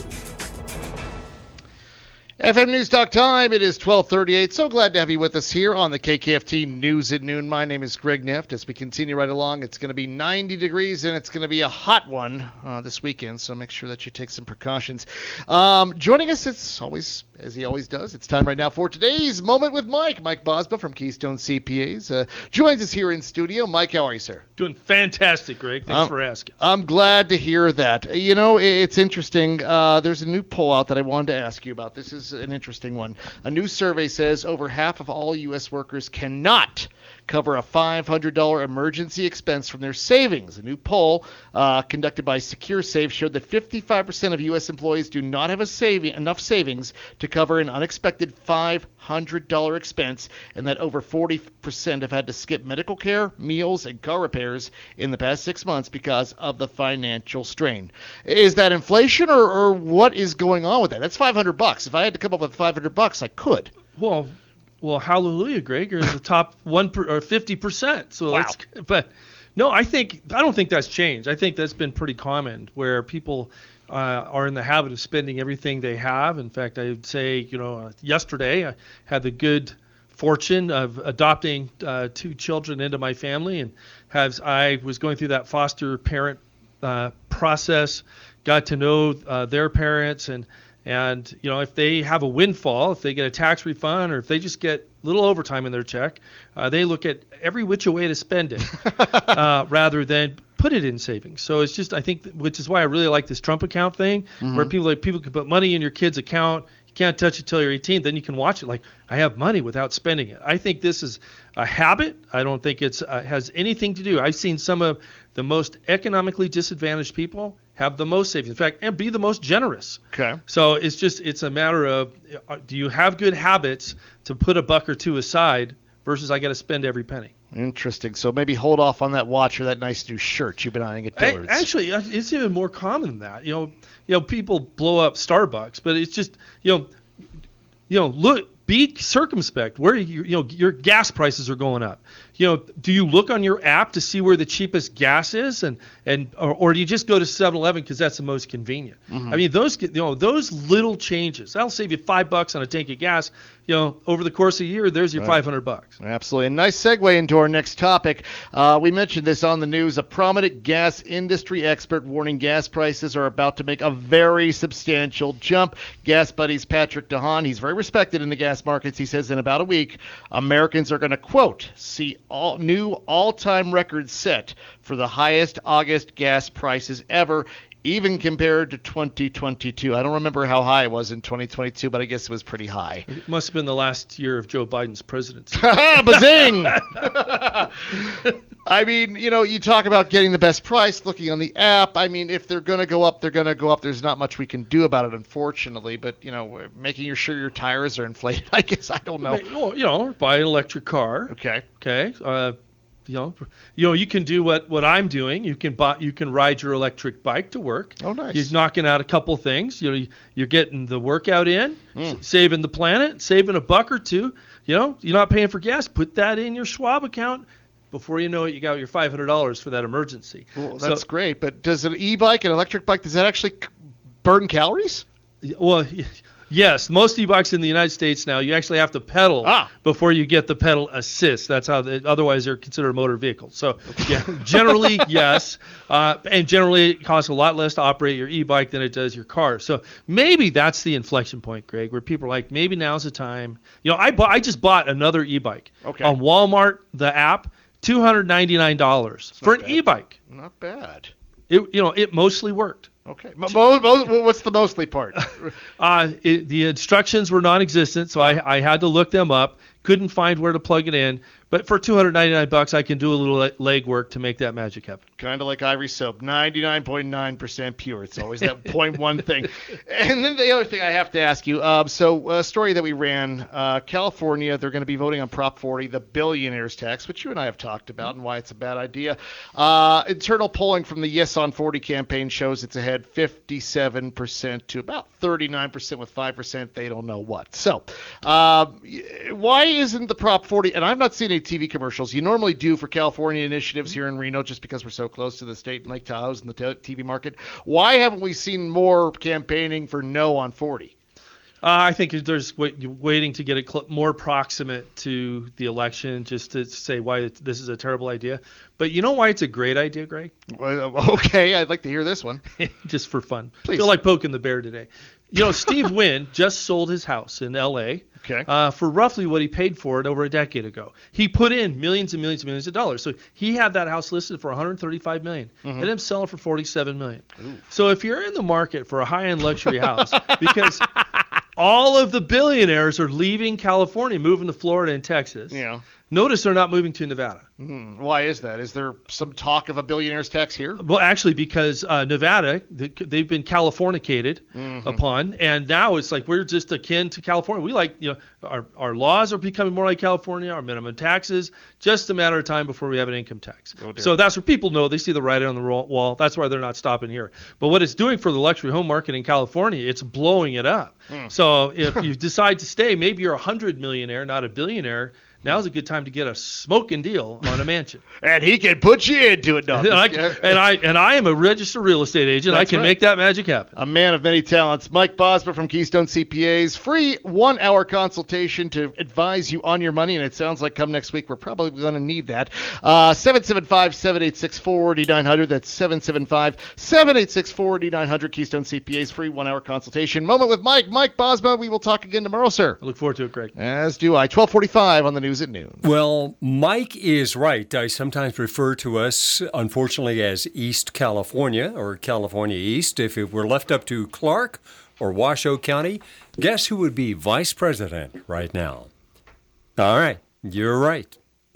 F M News Talk time. It is twelve thirty-eight. So glad to have you with us here on the K K F T News at Noon. My name is Greg Neft. As we continue right along, it's going to be ninety degrees, and it's going to be a hot one uh, this weekend, so make sure that you take some precautions. Um, joining us, it's always, as he always does, it's time right now for today's Moment with Mike. Mike Bosba from Keystone C P As uh, joins us here in studio. Mike, how are you, sir? Doing fantastic, Greg. Thanks um, for asking. I'm glad to hear that. You know, it's interesting. Uh, there's a new poll out that I wanted to ask you about. This is an interesting one. A new survey says over half of all U S workers cannot cover a five hundred dollars emergency expense from their savings. A new poll uh, conducted by SecureSafe showed that fifty-five percent of U S employees do not have a saving, enough savings to cover an unexpected five hundred dollars expense, and that over forty percent have had to skip medical care, meals, and car repairs in the past six months because of the financial strain. Is that inflation, or, or what is going on with that? That's five hundred bucks. If I had to come up with five hundred bucks, I could. Well, well, hallelujah, Greg. You're in the top one per, or fifty percent. So wow. Let's, but No, I think I don't think that's changed. I think that's been pretty common where people uh, are in the habit of spending everything they have. In fact, I would say, you know, uh, yesterday I had the good fortune of adopting uh, two children into my family, and as I was going through that foster parent uh, process, got to know uh, their parents, and and you know, if they have a windfall, if they get a tax refund, or if they just get a little overtime in their check, uh, they look at every which way to spend it uh, rather than put it in savings. So it's just, I think, which is why I really like this Trump account thing, mm-hmm. where people like people can put money in your kid's account. You can't touch it till you're eighteen. Then you can watch it like, I have money without spending it. I think this is a habit. I don't think it's uh, has anything to do. I've seen some of the most economically disadvantaged people have the most savings, in fact, and be the most generous. Okay. So it's just, it's a matter of, uh, do you have good habits to put a buck or two aside versus I got to spend every penny? Interesting. So maybe hold off on that watch or that nice new shirt you've been eyeing at Dillard's. Actually, it's even more common than that. You know, you know, people blow up Starbucks, but it's just, you know, you know, look, be circumspect. Where you, you know, your gas prices are going up. You know, do you look on your app to see where the cheapest gas is, and and or, or do you just go to seven eleven because that's the most convenient? Mm-hmm. I mean, those you know those little changes that'll save you five bucks on a tank of gas. You know, over the course of a year, there's your right. five hundred bucks. Absolutely. A nice segue into our next topic. Uh, we mentioned this on the news. A prominent gas industry expert warning gas prices are about to make a very substantial jump. Gas Buddy's Patrick DeHaan, he's very respected in the gas markets. He says in about a week, Americans are going to, quote, see all new all-time records set for the highest August gas prices ever, even compared to twenty twenty-two. I don't remember how high it was in twenty twenty-two, but I guess it was pretty high. It must have been the last year of Joe Biden's presidency. Bazing! I mean, you know, you talk about getting the best price, looking on the app. I mean, if they're going to go up, they're going to go up. There's not much we can do about it, unfortunately. But, you know, making sure your tires are inflated, I guess, I don't know. Well, you know, buy an electric car. Okay. Okay. Uh, You know, you know, you can do what, what I'm doing. You can buy, you can ride your electric bike to work. Oh, nice. You're knocking out a couple things. You know, you're getting the workout in, mm. s- saving the planet, saving a buck or two. You know, you're not paying for gas. Put that in your Schwab account. Before you know it, you got your five hundred dollars for that emergency. Well, that's so, great. But does an e-bike, an electric bike, does that actually burn calories? Well, yes. Most e-bikes in the United States now, you actually have to pedal ah. before you get the pedal assist. That's how. They, otherwise, they're considered motor vehicles. So, yeah, generally, yes. Uh, and generally, it costs a lot less to operate your e-bike than it does your car. So maybe that's the inflection point, Greg, where people are like, maybe now's the time. You know, I bought, I just bought another e-bike okay. on Walmart, the app, two hundred ninety-nine dollars for an bad. e-bike. Not bad. It, you know, it mostly worked. Okay. Mo- mo- what's the mostly part? uh, it, the instructions were non-existent, so I, I had to look them up. Couldn't find where to plug it in. But for two hundred ninety-nine bucks, I can do a little leg work to make that magic happen. Kind of like Ivory soap, ninety-nine point nine percent pure. It's always that zero point one thing. And then the other thing I have to ask you, um, so a story that we ran, uh, California, they're going to be voting on Prop forty, the billionaires tax, which you and I have talked about and why it's a bad idea. Uh, internal polling from the Yes on forty campaign shows it's ahead fifty-seven percent to about thirty-nine percent with five percent they don't know what. So uh, why isn't the Prop forty, and I've not seen any T V commercials. You normally do for California initiatives here in Reno just because we're so close to the state and Lake Tahoe's in the T V market. Why haven't we seen more campaigning for no on forty? Uh, I think there's wait, waiting to get it cl- more proximate to the election just to say why this is a terrible idea. But you know why it's a great idea, Greg? Well, okay, I'd like to hear this one. Just for fun. Please. I feel like poking the bear today. You know, Steve Wynn just sold his house in L A okay. uh, for roughly what he paid for it over a decade ago. He put in millions and millions and millions of dollars. So he had that house listed for one hundred thirty-five million dollars. Mm-hmm. And him selling for forty-seven million dollars. Ooh. So if you're in the market for a high-end luxury house, because all of the billionaires are leaving California, moving to Florida and Texas. Yeah. Notice they're not moving to Nevada. Mm, why is that? Is there some talk of a billionaire's tax here? Well, actually, because uh, Nevada, they've been Californicated mm-hmm. upon, and now it's like we're just akin to California. We like, you know, our, our laws are becoming more like California, our minimum taxes, just a matter of time before we have an income tax. Oh, dear. So that's what people know. They see the writing on the wall. That's why they're not stopping here. But what it's doing for the luxury home market in California, it's blowing it up. Mm. So if you decide to stay, maybe you're a hundred millionaire, not a billionaire. now's a good time to get a smoking deal on a mansion. And he can put you into it, Doc. and, I, and I and I am a registered real estate agent. That's I can right. make that magic happen. A man of many talents. Mike Bosma from Keystone C P As. Free one-hour consultation to advise you on your money, and it sounds like come next week we're probably going to need that. Uh, seven seven five, seven eight six, four nine zero zero. That's seven seven five, seven eight six, four nine zero zero. Keystone C P As. Free one-hour consultation. Moment with Mike. Mike Bosma. We will talk again tomorrow, sir. I look forward to it, Greg. As do I. twelve forty-five on the news at noon. Well, Mike is right. I sometimes refer to us, unfortunately, as East California or California East. If it were left up to Clark or Washoe County, guess who would be vice president right now? All right, you're right.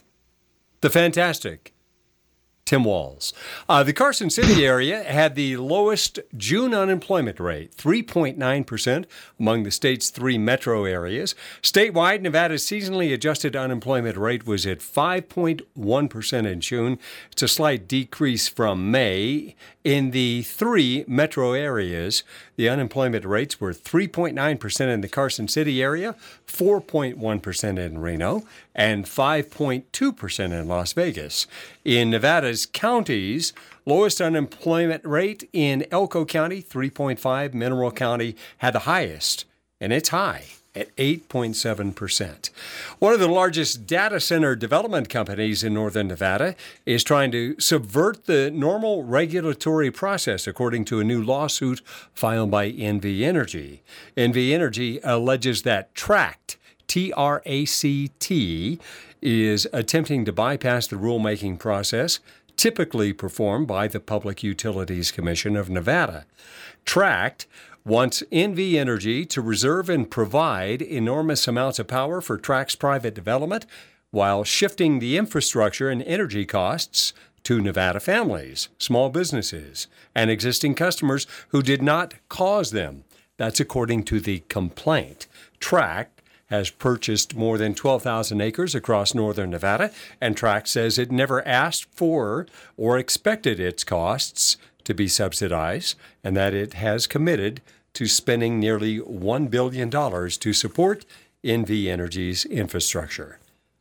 The fantastic Tim Walz. Uh, the Carson City area had the lowest June unemployment rate, three point nine percent among the state's three metro areas. Statewide, Nevada's seasonally adjusted unemployment rate was at five point one percent in June. It's a slight decrease from May. In the three metro areas, the unemployment rates were three point nine percent in the Carson City area, four point one percent in Reno, and five point two percent in Las Vegas. In Nevada's counties, lowest unemployment rate in Elko County, three point five. Mineral County had the highest, and it's high at eight point seven percent. One of the largest data center development companies in northern Nevada is trying to subvert the normal regulatory process, according to a new lawsuit filed by N V Energy. N V Energy alleges that Tract, T R A C T, is attempting to bypass the rulemaking process typically performed by the Public Utilities Commission of Nevada. Tract wants N V Energy to reserve and provide enormous amounts of power for Tract's private development while shifting the infrastructure and energy costs to Nevada families, small businesses, and existing customers who did not cause them. That's according to the complaint. Tract has purchased more than twelve thousand acres across northern Nevada, and Tract says it never asked for or expected its costs to be subsidized, and that it has committed to spending nearly one billion dollars to support N V Energy's infrastructure.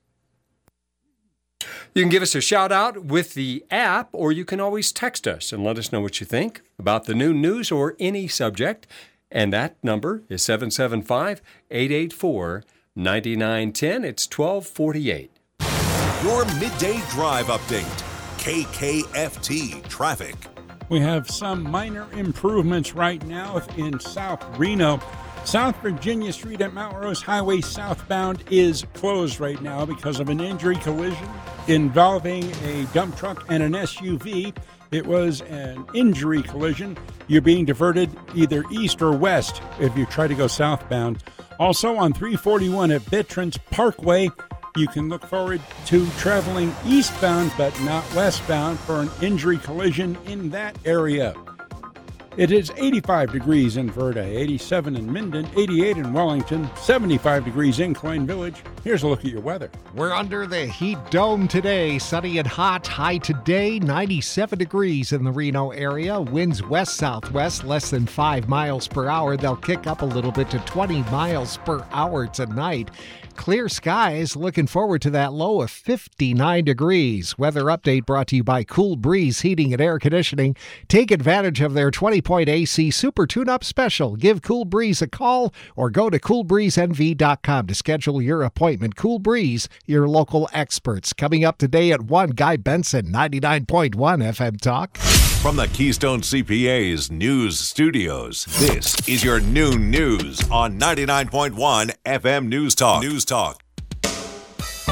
You can give us a shout out with the app, or you can always text us and let us know what you think about the new news or any subject. And that number is seven seven five, eight eight four, nine nine one zero. It's twelve forty-eight. Your midday drive update. K K F T traffic. We have some minor improvements right now in South Reno. South Virginia Street at Mount Rose Highway southbound is closed right now because of an injury collision involving a dump truck and an S U V. It was an injury collision. You're being diverted either east or west if you try to go southbound. Also on three forty-one at Veterans Parkway, you can look forward to traveling eastbound but not westbound for an injury collision in that area. It is eighty-five degrees in Verda, eighty-seven in Minden, eighty-eight in Wellington, seventy-five degrees in Klein Village. Here's a look at your weather. We're under the heat dome today. Sunny and hot. High today, ninety-seven degrees in the Reno area. Winds west-southwest, less than five miles per hour. They'll kick up a little bit to twenty miles per hour tonight. Clear skies. Looking forward to that low of fifty-nine degrees. Weather update brought to you by Cool Breeze Heating and Air Conditioning. Take advantage of their twenty-point A C Super Tune-Up Special. Give Cool Breeze a call or go to cool breeze n v dot com to schedule your appointment. Cool Breeze, your local experts. Coming up today at one, Guy Benson, ninety-nine point one F M Talk. From the Keystone C P A's news studios, this is your noon news on ninety-nine point one F M News Talk. News Talk. If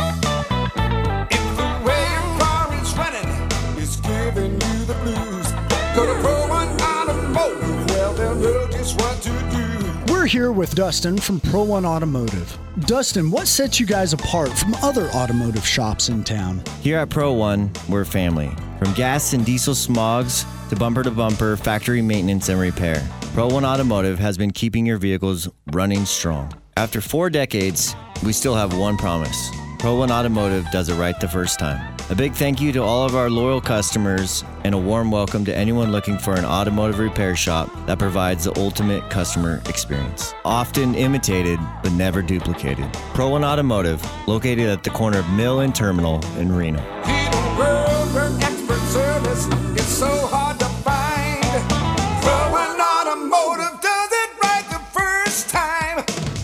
the way your car is running is giving you the blues, go to Pro One Automotive, well, they'll know just what to do. We're here with Dustin from Pro One Automotive. Dustin, what sets you guys apart from other automotive shops in town? Here at Pro One, we're family. From gas and diesel smogs to bumper-to-bumper factory maintenance and repair, Pro One Automotive has been keeping your vehicles running strong. After four decades, we still have one promise: Pro One Automotive does it right the first time. A big thank you to all of our loyal customers and a warm welcome to anyone looking for an automotive repair shop that provides the ultimate customer experience. Often imitated, but never duplicated. Pro One Automotive, located at the corner of Mill and Terminal in Reno. Expert service is so hard to find. Pro One Automotive does it right the first time.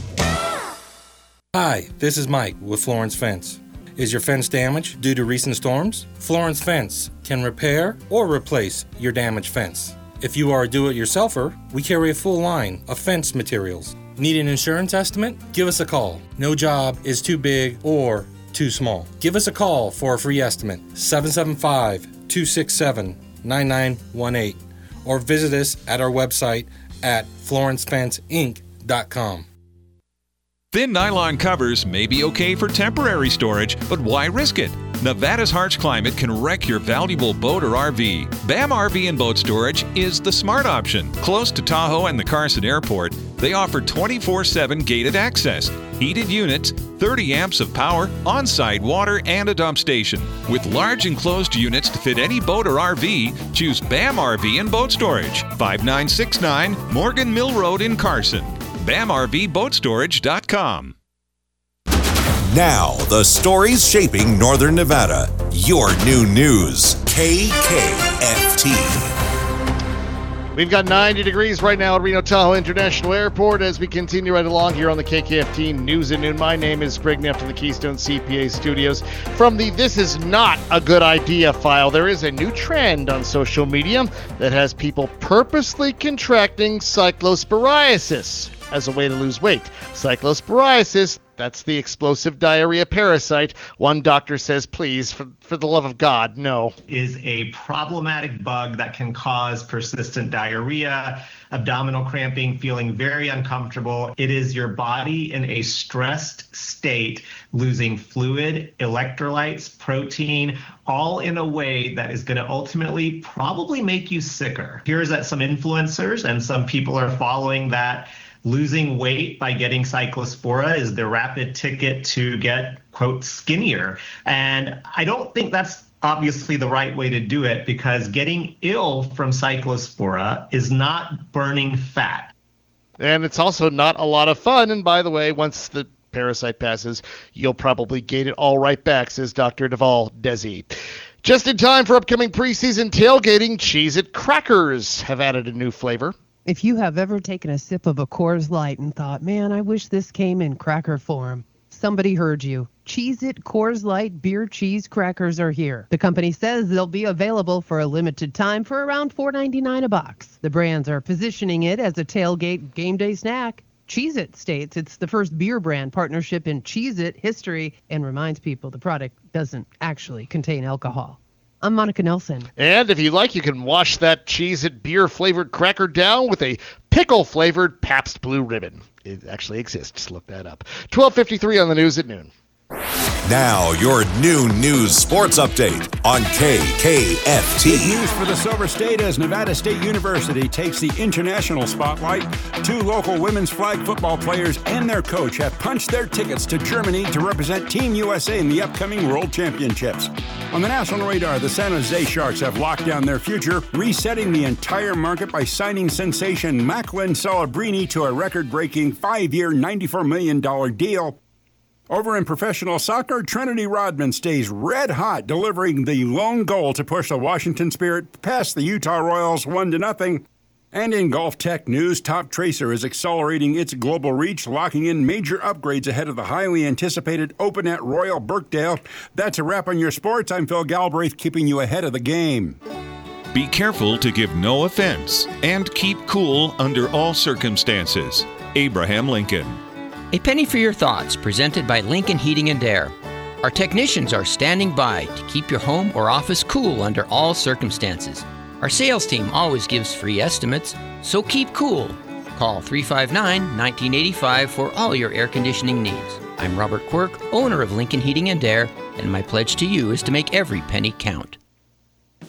Hi, this is Mike with Florence Fence. Is your fence damaged due to recent storms? Florence Fence can repair or replace your damaged fence. If you are a do-it-yourselfer, we carry a full line of fence materials. Need an insurance estimate? Give us a call. No job is too big or too small. Give us a call for a free estimate, seven seven five, two six seven, nine nine one eight, or visit us at our website at florence fence inc dot com. Thin nylon covers may be okay for temporary storage, but why risk it? Nevada's harsh climate can wreck your valuable boat or R V. B A M R V and Boat Storage is the smart option. Close to Tahoe and the Carson Airport, they offer twenty-four seven gated access, heated units, thirty amps of power, on-site water, and a dump station. With large enclosed units to fit any boat or R V, choose B A M R V and Boat Storage, five nine six nine Morgan Mill Road in Carson. B A M R V boat storage dot com. Now, the stories shaping Northern Nevada. Your new news, K K F T. We've got ninety degrees right now at Reno Tahoe International Airport as we continue right along here on the K K F T News at Noon. My name is Greg Neff from the Keystone C P A studios. From the This Is Not a Good Idea file, there is a new trend on social media that has people purposely contracting cyclosporiasis as a way to lose weight. Cyclosporiasis, that's the explosive diarrhea parasite. One doctor says, please, for, for the love of God, no. Is a problematic bug that can cause persistent diarrhea, abdominal cramping, feeling very uncomfortable. It is your body in a stressed state, losing fluid, electrolytes, protein, all in a way that is going to ultimately probably make you sicker. Here's that some influencers and some people are following that. Losing weight by getting Cyclospora is the rapid ticket to get, quote, skinnier. And I don't think that's obviously the right way to do it, because getting ill from Cyclospora is not burning fat. And it's also not a lot of fun. And by the way, once the parasite passes, you'll probably gain it all right back, says Doctor Deval Desi. Just in time for upcoming preseason tailgating, Cheez-It crackers have added a new flavor. If you have ever taken a sip of a Coors Light and thought, man, I wish this came in cracker form, somebody heard you. Cheez-It Coors Light beer cheese crackers are here. The company says they'll be available for a limited time for around four ninety-nine a box. The brands are positioning it as a tailgate game day snack. Cheez-It states it's the first beer brand partnership in Cheez-It history and reminds people the product doesn't actually contain alcohol. I'm Monica Nelson. And if you like, you can wash that Cheez-It beer-flavored cracker down with a pickle-flavored Pabst Blue Ribbon. It actually exists. Look that up. twelve fifty-three on the news at noon. Now, your new news sports update on K K F T. Good news for the Silver State as Nevada State University takes the international spotlight. Two local women's flag football players and their coach have punched their tickets to Germany to represent Team U S A in the upcoming World Championships. On the national radar, the San Jose Sharks have locked down their future, resetting the entire market by signing sensation Macklin Celebrini to a record-breaking five-year, ninety-four million dollars deal. Over in professional soccer, Trinity Rodman stays red hot, delivering the lone goal to push the Washington Spirit past the Utah Royals one to nothing. And in golf tech news, Top Tracer is accelerating its global reach, locking in major upgrades ahead of the highly anticipated Open at Royal Birkdale. That's a wrap on your sports. I'm Phil Galbraith, keeping you ahead of the game. Be careful to give no offense and keep cool under all circumstances. Abraham Lincoln. A penny for your thoughts, presented by Lincoln Heating and Air. Our technicians are standing by to keep your home or office cool under all circumstances. Our sales team always gives free estimates, so keep cool. Call three five nine, one nine eight five for all your air conditioning needs. I'm Robert Quirk, owner of Lincoln Heating and Air, and my pledge to you is to make every penny count.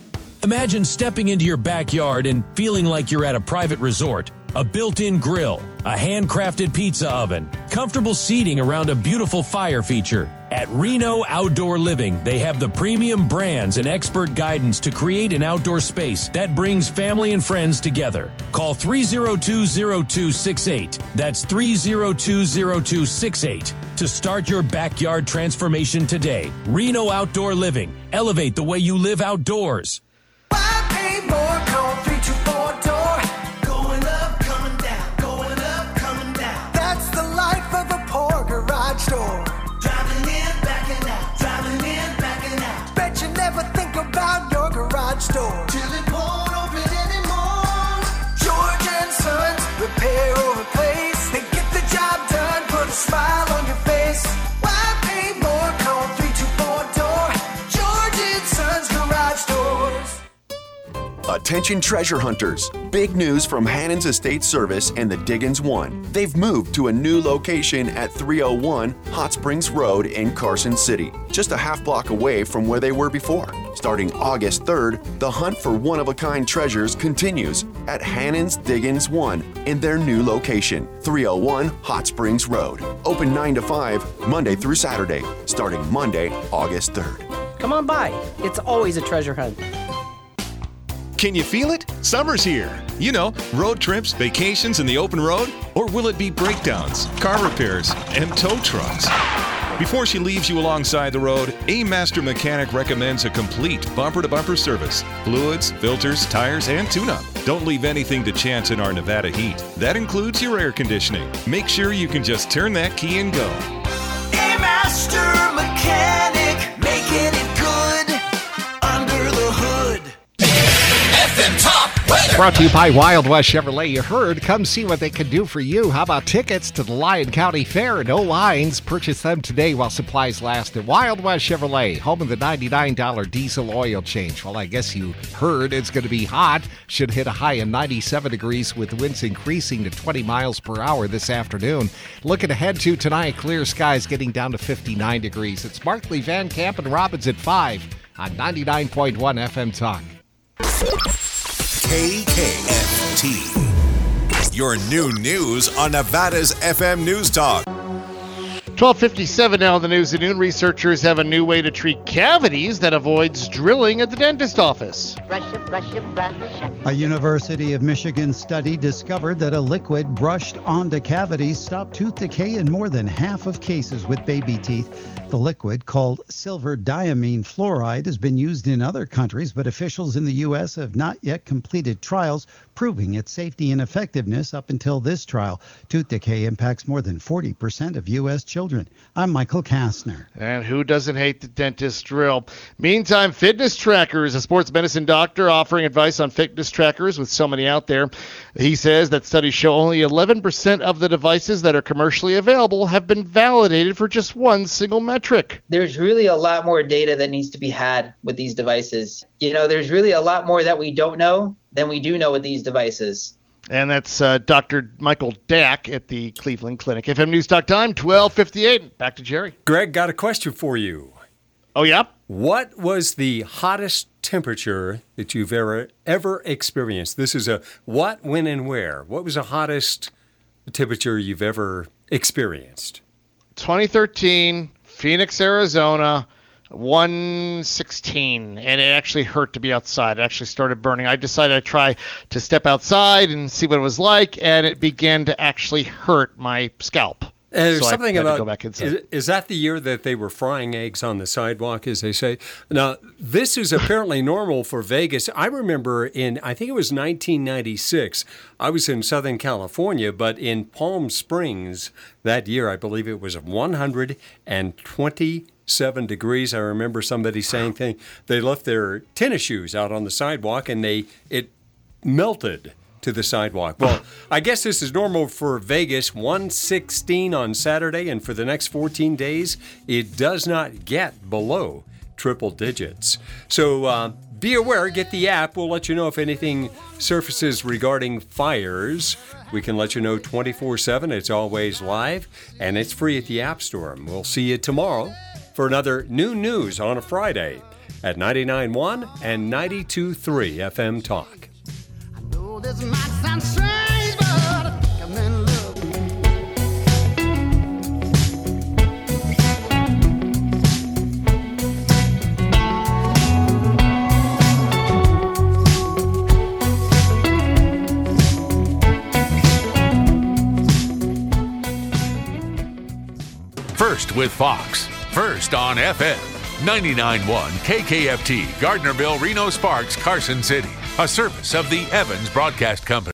Imagine stepping into your backyard and feeling like you're at a private resort. A built-in grill, a handcrafted pizza oven, comfortable seating around a beautiful fire feature. At Reno Outdoor Living, they have the premium brands and expert guidance to create an outdoor space that brings family and friends together. Call three oh two, oh two six eight. That's three oh two, oh two six eight to start your backyard transformation today. Reno Outdoor Living. Elevate the way you live outdoors. Why pay more? Call three two four door. Going up, coming down, going up, coming down. That's the life of a poor garage door. Driving in, backing out, driving in, backing out. Bet you never think about your garage door till it won't open anymore. George and Sons, repair or replace. They get the job done, put a smile on your face. Why pay more? Call three two four door. George and Sons Garage Doors. Attention treasure hunters. Big news from Hannon's Estate Service and the Diggins One. They've moved to a new location at three oh one Hot Springs Road in Carson City, just a half block away from where they were before. Starting August third, the hunt for one-of-a-kind treasures continues at Hannon's Diggins One in their new location, three oh one Hot Springs Road. Open nine to five, Monday through Saturday, starting Monday, August third. Come on by. It's always a treasure hunt. Can you feel it? Summer's here. You know, road trips, vacations in the open road? Or will it be breakdowns, car repairs, and tow trucks? Before she leaves you alongside the road, A Master Mechanic recommends a complete bumper-to-bumper service. Fluids, filters, tires, and tune-up. Don't leave anything to chance in our Nevada heat. That includes your air conditioning. Make sure you can just turn that key and go. A Master Mechanic, making it good under the hood. F M Top Weather. Brought to you by Wild West Chevrolet. You heard. Come see what they can do for you. How about tickets to the Lyon County Fair? No lines. Purchase them today while supplies last at Wild West Chevrolet, home of the ninety-nine dollars diesel oil change. Well, I guess you heard it's going to be hot. Should hit a high of ninety-seven degrees with winds increasing to twenty miles per hour this afternoon. Looking ahead to tonight, clear skies getting down to fifty-nine degrees. It's Markley, Van Camp, and Robbins at five on ninety-nine point one F M Talk. K K F T. Your new news on Nevada's F M News Talk. twelve fifty-seven now in the news at noon. Researchers have a new way to treat cavities that avoids drilling at the dentist office. Brush it, brush it, brush it. A University of Michigan study discovered that a liquid brushed onto cavities stopped tooth decay in more than half of cases with baby teeth. The liquid, called silver diamine fluoride, has been used in other countries, but officials in the U S have not yet completed trials proving its safety and effectiveness up until this trial. Tooth decay impacts more than forty percent of U S children. I'm Michael Kastner. And who doesn't hate the dentist drill? Meantime, Fitness Tracker is a sports medicine doctor offering advice on fitness trackers with so many out there. He says that studies show only eleven percent of the devices that are commercially available have been validated for just one single metric. There's really a lot more data that needs to be had with these devices. You know, there's really a lot more that we don't know than we do know with these devices. And that's uh, Doctor Michael Dack at the Cleveland Clinic. F M News Talk time, twelve fifty-eight. Back to Jerry. Greg, got a question for you. Oh, yeah? What was the hottest temperature that you've ever ever experienced? This is a what, when, and where. What was the hottest temperature you've ever experienced? twenty thirteen, Phoenix, Arizona, one sixteen, and it actually hurt to be outside. It actually started burning. I decided I'd try to step outside and see what it was like, and it began to actually hurt my scalp. Uh, there's so something I had about, to go back inside. Is, is that the year that they were frying eggs on the sidewalk, as they say? Now, this is apparently normal for Vegas. I remember in, I think it was nineteen ninety-six, I was in Southern California, but in Palm Springs that year, I believe it was one hundred twenty-seven degrees. I remember somebody saying thing, they left their tennis shoes out on the sidewalk and they it melted to the sidewalk. Well, I guess this is normal for Vegas, one sixteen on Saturday, and for the next fourteen days, it does not get below triple digits. So uh, be aware, get the app. We'll let you know if anything surfaces regarding fires. We can let you know twenty-four seven. It's always live, and it's free at the App Store. We'll see you tomorrow for another new news on a Friday. at ninety-nine point one and ninety-two point three F M Talk. This might sound strange, but come and look. First with Fox. First on F M. ninety-nine point one K K F T, Gardnerville, Reno Sparks, Carson City. A service of the Evans Broadcast Company.